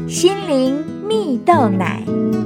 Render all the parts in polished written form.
心灵蜜豆奶。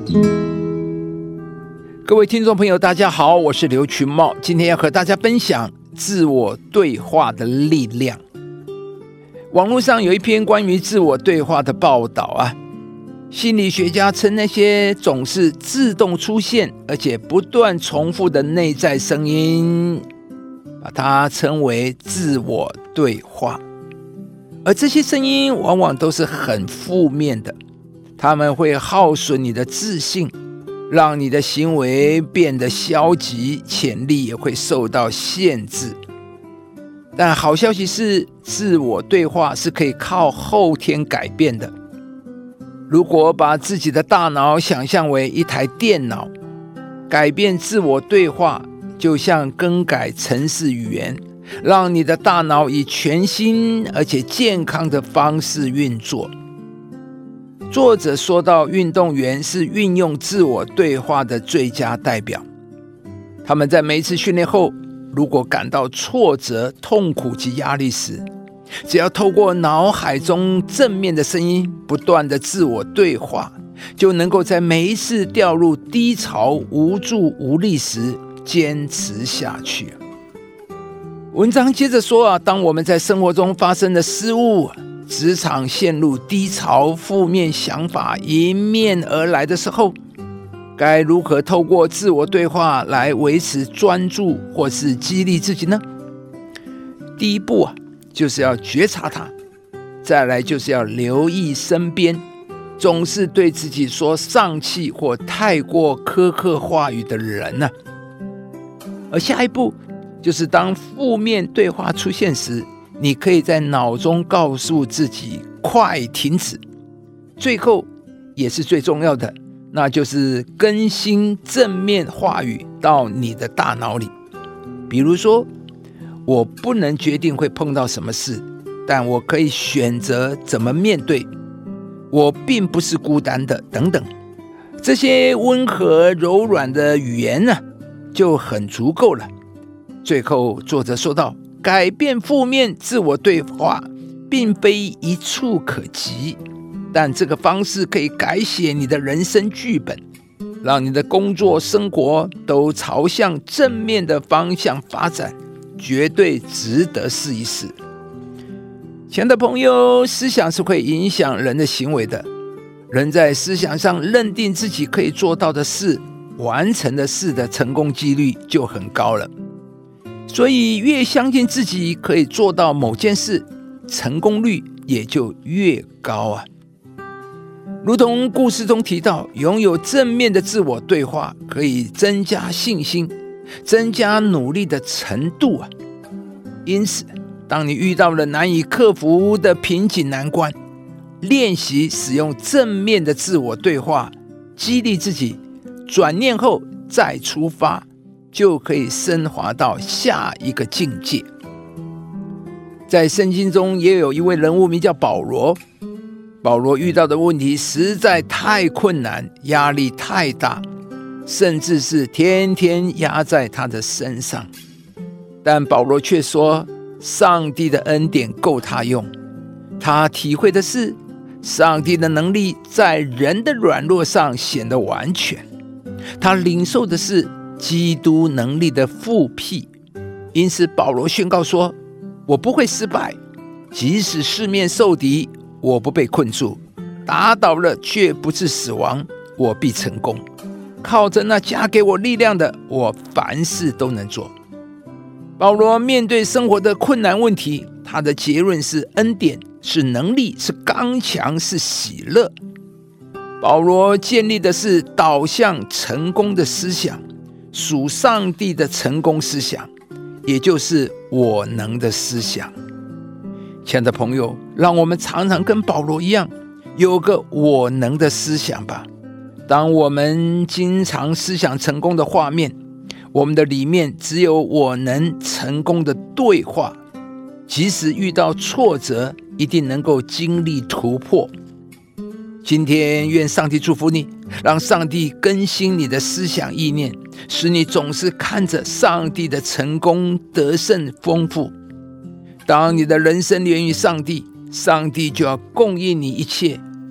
各位听众朋友大家好，我是刘群茂，今天要和大家分享自我对话的力量。网络上有一篇关于自我对话的报道心理学家称那些总是自动出现而且不断重复的内在声音，把它称为自我对话。而这些声音往往都是很负面的，它们会耗损你的自信，让你的行为变得消极，潜力也会受到限制。但好消息是，自我对话是可以靠后天改变的。如果把自己的大脑想象为一台电脑，改变自我对话就像更改程式语言，让你的大脑以全新而且健康的方式运作。作者说到，运动员是运用自我对话的最佳代表。他们在每一次训练后，如果感到挫折、痛苦及压力时，只要透过脑海中正面的声音不断的自我对话，就能够在每一次掉入低潮、无助、无力时坚持下去。文章接着说当我们在生活中发生的失误、职场陷入低潮、负面想法迎面而来的时候，该如何透过自我对话来维持专注或是激励自己呢？第一步就是要觉察它，再来就是要留意身边总是对自己说丧气或太过苛刻话语的人而下一步就是当负面对话出现时，你可以在脑中告诉自己快停止。最后也是最重要的，那就是更新正面话语到你的大脑里。比如说，我不能决定会碰到什么事，但我可以选择怎么面对。我并不是孤单的，等等。这些温和柔软的语言就很足够了。最后作者说道，改变负面自我对话并非一触可及，但这个方式可以改写你的人生剧本，让你的工作生活都朝向正面的方向发展，绝对值得试一试。亲爱的朋友，思想是会影响人的行为的。人在思想上认定自己可以做到的事、完成的事的成功几率就很高了。所以越相信自己可以做到某件事，成功率也就越高如同故事中提到，拥有正面的自我对话可以增加信心，增加努力的程度因此当你遇到了难以克服的瓶颈难关，练习使用正面的自我对话，激励自己，转念后再出发，就可以升华到下一个境界。在圣经中也有一位人物名叫保罗，保罗遇到的问题实在太困难，压力太大，甚至是天天压在他的身上。但保罗却说，上帝的恩典够他用。他体会的是，上帝的能力在人的软弱上显得完全。他领受的是基督能力的复辟。因此保罗宣告说，我不会失败，即使四面受敌，我不被困住，打倒了却不是死亡，我必成功。靠着那加给我力量的，我凡事都能做。保罗面对生活的困难问题，他的结论是恩典，是能力，是刚强，是喜乐。保罗建立的是导向成功的思想，属上帝的成功思想，也就是我能的思想。亲爱的朋友，让我们常常跟保罗一样，有个我能的思想吧。当我们经常思想成功的画面，我们的里面只有我能成功的对话，即使遇到挫折，一定能够经历突破。今天愿上帝祝福你，让上帝更新你的思想意念，使你总是看着上帝的成功得胜丰富。当你的人生连于上帝，上帝就要供应你一切，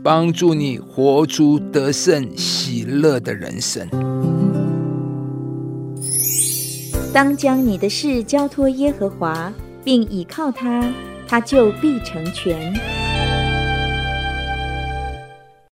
帮助你活出得胜喜乐的人生。 当将你的事交托耶和华，并倚靠他，他就必成全。